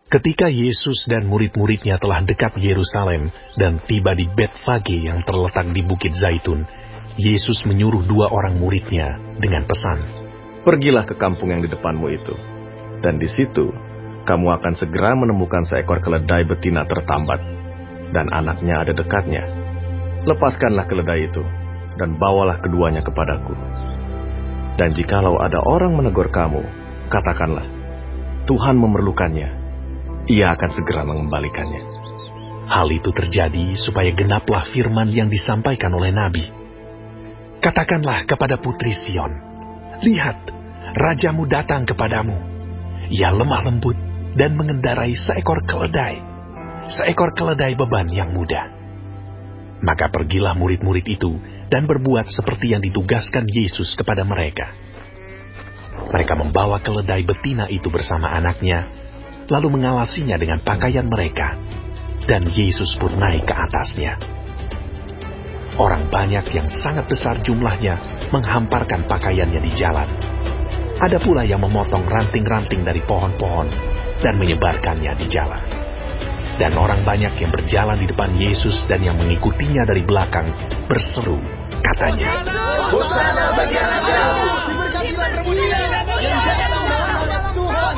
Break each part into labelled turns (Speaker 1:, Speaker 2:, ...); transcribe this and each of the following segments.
Speaker 1: Ketika Yesus dan murid-muridnya telah dekat Yerusalem dan tiba di Betfage yang terletak di Bukit Zaitun, Yesus menyuruh 2 orang muridnya dengan pesan,
Speaker 2: "Pergilah ke kampung yang di depanmu itu, dan di situ kamu akan segera menemukan seekor keledai betina tertambat, dan anaknya ada dekatnya. Lepaskanlah keledai itu, dan bawalah keduanya kepadaku. Dan jikalau ada orang menegur kamu, katakanlah, Tuhan memerlukannya. Ia akan segera mengembalikannya."
Speaker 1: Hal itu terjadi supaya genaplah firman yang disampaikan oleh Nabi. "Katakanlah kepada putri Sion, lihat, rajamu datang kepadamu. Ia lemah lembut dan mengendarai seekor keledai beban yang muda." Maka pergilah murid-murid itu dan berbuat seperti yang ditugaskan Yesus kepada mereka. Mereka membawa keledai betina itu bersama anaknya, lalu mengawasinya dengan pakaian mereka, dan Yesus pun naik ke atasnya. Orang banyak yang sangat besar jumlahnya menghamparkan pakaiannya di jalan. Ada pula yang memotong ranting-ranting dari pohon-pohon dan menyebarkannya di jalan. Dan orang banyak yang berjalan di depan Yesus dan yang mengikutinya dari belakang berseru, katanya,
Speaker 3: "Hosana bagi anak Daud, diberkatilah Rabbul yang datang dalam nama Tuhan.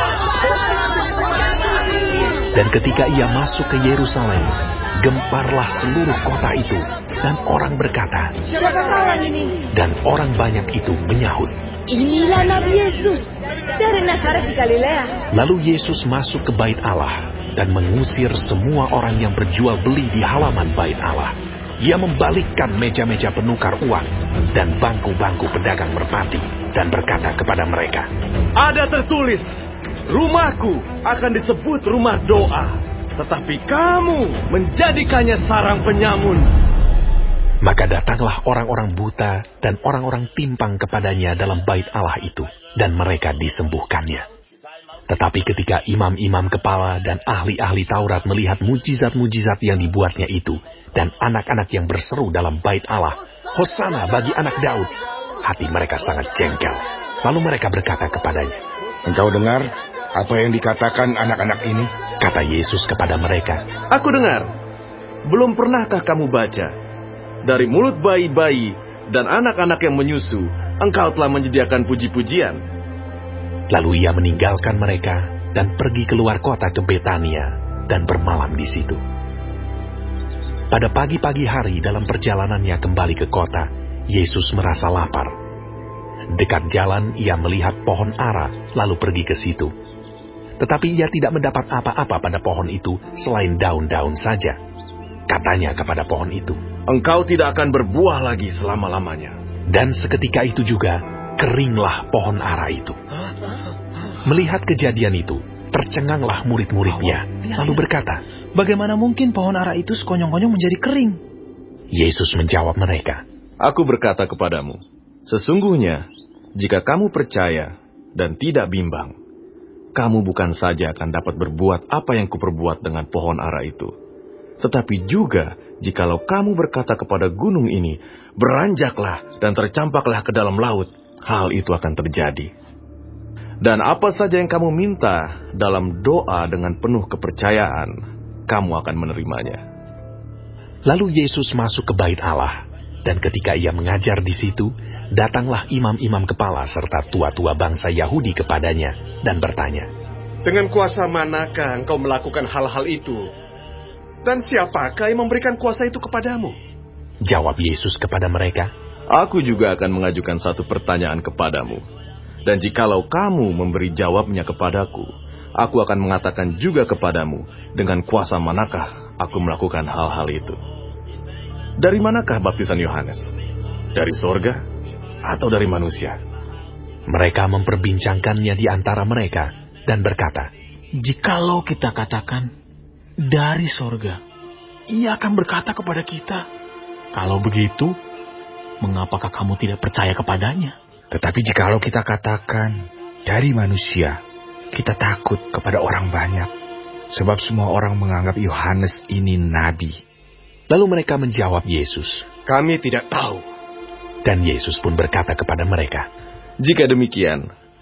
Speaker 1: Dan ketika ia masuk ke Yerusalem, gemparlah seluruh kota itu, dan orang berkata,
Speaker 4: Siapakah orang ini?
Speaker 1: Dan orang banyak itu menyahut,
Speaker 4: Inilah Nabi Yesus dari Nazaret di Galilea.
Speaker 1: Lalu Yesus masuk ke bait Allah dan mengusir semua orang yang berjual beli di halaman bait Allah. Ia membalikkan meja-meja penukar uang dan bangku-bangku pedagang merpati dan berkata kepada mereka,
Speaker 2: "Ada tertulis, rumahku akan disebut rumah doa, tetapi kamu menjadikannya sarang penyamun."
Speaker 1: Maka datanglah orang-orang buta dan orang-orang timpang kepadanya dalam bait Allah itu, dan mereka disembuhkannya. Tetapi ketika imam-imam kepala dan ahli-ahli Taurat melihat mujizat-mujizat yang dibuatnya itu, dan anak-anak yang berseru dalam bait Allah, "Hosana bagi anak Daud," hati mereka sangat jengkel. Lalu mereka berkata kepadanya,
Speaker 5: "Engkau dengar apa yang dikatakan anak-anak ini?"
Speaker 1: Kata Yesus kepada mereka,
Speaker 2: "Aku dengar. Belum pernahkah kamu baca? Dari mulut bayi-bayi dan anak-anak yang menyusu, engkau telah menyediakan puji-pujian."
Speaker 1: Lalu ia meninggalkan mereka dan pergi keluar kota ke Betania dan bermalam di situ. Pada pagi-pagi hari dalam perjalanannya kembali ke kota, Yesus merasa lapar. Dekat jalan ia melihat pohon ara, lalu pergi ke situ. Tetapi ia tidak mendapat apa-apa pada pohon itu selain daun-daun saja. Katanya kepada pohon itu,
Speaker 2: "Engkau tidak akan berbuah lagi selama-lamanya."
Speaker 1: Dan seketika itu juga, keringlah pohon ara itu. Melihat kejadian itu, tercenganglah murid-muridnya, lalu berkata,
Speaker 3: Bagaimana mungkin pohon ara itu sekonyong-konyong menjadi kering?
Speaker 1: Yesus menjawab mereka,
Speaker 2: "Aku berkata kepadamu, sesungguhnya jika kamu percaya dan tidak bimbang, kamu bukan saja akan dapat berbuat apa yang kuperbuat dengan pohon ara itu, tetapi juga jikalau kamu berkata kepada gunung ini, beranjaklah dan tercampaklah ke dalam laut, hal itu akan terjadi. Dan apa saja yang kamu minta dalam doa dengan penuh kepercayaan, kamu akan menerimanya."
Speaker 1: Lalu Yesus masuk ke bait Allah, dan ketika ia mengajar di situ, datanglah imam-imam kepala serta tua-tua bangsa Yahudi kepadanya dan bertanya,
Speaker 6: "Dengan kuasa manakah engkau melakukan hal-hal itu? Dan siapakah yang memberikan kuasa itu kepadamu?"
Speaker 1: Jawab Yesus kepada mereka,
Speaker 2: "Aku juga akan mengajukan satu pertanyaan kepadamu. Dan jikalau kamu memberi jawabnya kepadaku, aku akan mengatakan juga kepadamu dengan kuasa manakah aku melakukan hal-hal itu. Dari manakah baptisan Yohanes? Dari sorga atau dari manusia?"
Speaker 1: Mereka memperbincangkannya di antara mereka dan berkata,
Speaker 3: Jikalau kita katakan dari sorga, ia akan berkata kepada kita, "Kalau begitu, mengapakah kamu tidak percaya kepadanya?"
Speaker 5: Tetapi jikalau kita katakan dari manusia, kita takut kepada orang banyak, sebab semua orang menganggap Yohanes ini nabi."
Speaker 1: Lalu mereka menjawab Yesus,
Speaker 6: "Kami tidak tahu."
Speaker 1: dan Yesus pun berkata kepada mereka,
Speaker 2: Jika demikian,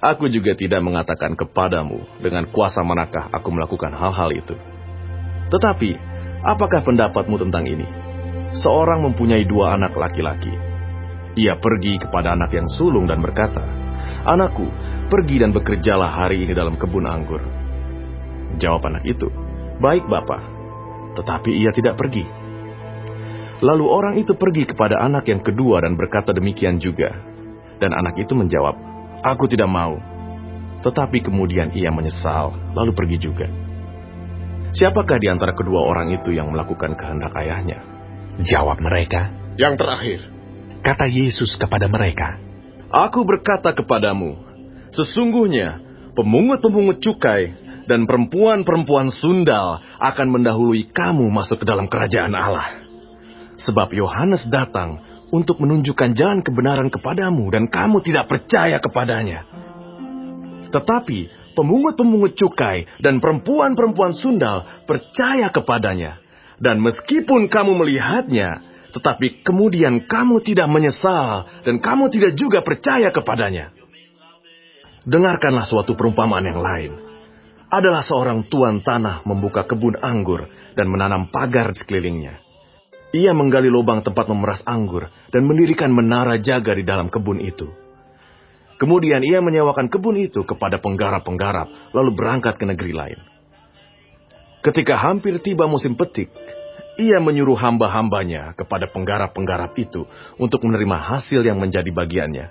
Speaker 2: Aku juga tidak mengatakan kepadamu dengan kuasa manakah aku melakukan hal-hal itu. Tetapi, apakah pendapatmu tentang ini? Seorang mempunyai 2 anak laki-laki. Ia pergi kepada anak yang sulung dan berkata, "Anakku, pergi dan bekerjalah hari ini dalam kebun anggur." Jawab anak itu, "Baik, Bapa." Tetapi ia tidak pergi. Lalu orang itu pergi kepada anak yang kedua dan berkata demikian juga. Dan anak itu menjawab, "Aku tidak mau." Tetapi kemudian ia menyesal, lalu pergi juga. Siapakah di antara kedua orang itu yang melakukan kehendak ayahnya?
Speaker 1: Jawab mereka,
Speaker 6: Yang terakhir.
Speaker 1: kata Yesus kepada mereka,
Speaker 2: Aku berkata kepadamu, sesungguhnya pemungut-pemungut cukai dan perempuan-perempuan sundal akan mendahului kamu masuk ke dalam kerajaan Allah. Sebab Yohanes datang untuk menunjukkan jalan kebenaran kepadamu dan kamu tidak percaya kepadanya. Tetapi pemungut-pemungut cukai dan perempuan-perempuan sundal percaya kepadanya. Dan meskipun kamu melihatnya, tetapi kemudian kamu tidak menyesal dan kamu tidak juga percaya kepadanya. Dengarkanlah suatu perumpamaan yang lain. Adalah seorang tuan tanah membuka kebun anggur dan menanam pagar di sekelilingnya. Ia menggali lubang tempat memeras anggur dan mendirikan menara jaga di dalam kebun itu. Kemudian ia menyewakan kebun itu kepada penggarap-penggarap, lalu berangkat ke negeri lain. Ketika hampir tiba musim petik, ia menyuruh hamba-hambanya kepada penggarap-penggarap itu untuk menerima hasil yang menjadi bagiannya.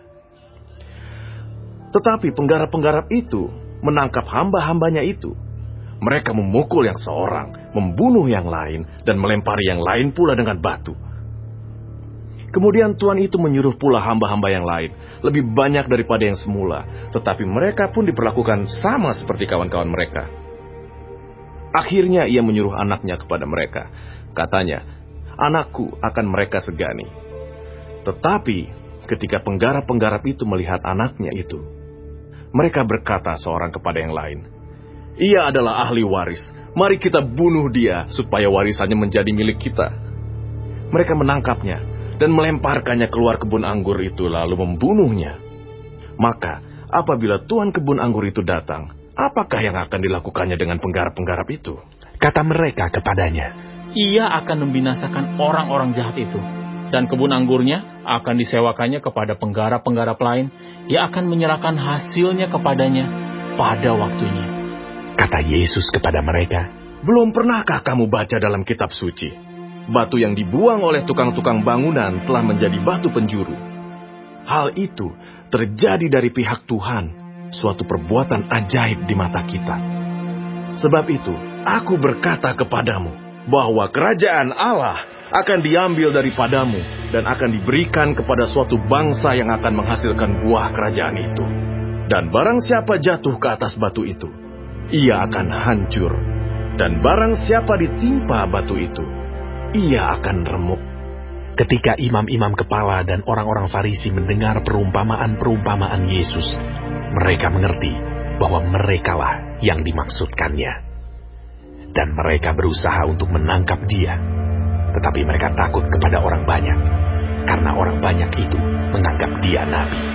Speaker 2: Tetapi penggarap-penggarap itu menangkap hamba-hambanya itu. Mereka memukul yang seorang, membunuh yang lain, dan melempari yang lain pula dengan batu. Kemudian tuan itu menyuruh pula hamba-hamba yang lain, lebih banyak daripada yang semula, tetapi mereka pun diperlakukan sama seperti kawan-kawan mereka. Akhirnya ia menyuruh anaknya kepada mereka. Katanya, "Anakku akan mereka segani." Tetapi ketika penggarap-penggarap itu melihat anaknya itu, mereka berkata seorang kepada yang lain, "Ia adalah ahli waris. Mari kita bunuh dia supaya warisannya menjadi milik kita." Mereka menangkapnya dan melemparkannya keluar kebun anggur itu lalu membunuhnya. Maka apabila tuan kebun anggur itu datang, apakah yang akan dilakukannya dengan penggarap-penggarap itu?
Speaker 1: Kata mereka kepadanya,
Speaker 3: Ia akan membinasakan orang-orang jahat itu. Dan kebun anggurnya akan disewakannya kepada penggarap-penggarap lain. Ia akan menyerahkan hasilnya kepadanya pada waktunya.
Speaker 1: Kata Yesus kepada mereka,
Speaker 2: Belum pernahkah kamu baca dalam kitab suci? Batu yang dibuang oleh tukang-tukang bangunan telah menjadi batu penjuru. Hal itu terjadi dari pihak Tuhan, suatu perbuatan ajaib di mata kita. Sebab itu, aku berkata kepadamu, bahwa kerajaan Allah akan diambil daripadamu dan akan diberikan kepada suatu bangsa yang akan menghasilkan buah kerajaan itu. Dan barang siapa jatuh ke atas batu itu, ia akan hancur. Dan barang siapa ditimpa batu itu, ia akan remuk.
Speaker 1: ketika imam-imam kepala dan orang-orang Farisi mendengar perumpamaan-perumpamaan Yesus, mereka mengerti bahwa merekalah yang dimaksudkannya. Dan mereka berusaha untuk menangkap dia. Tetapi mereka takut kepada orang banyak, karena orang banyak itu menganggap dia nabi.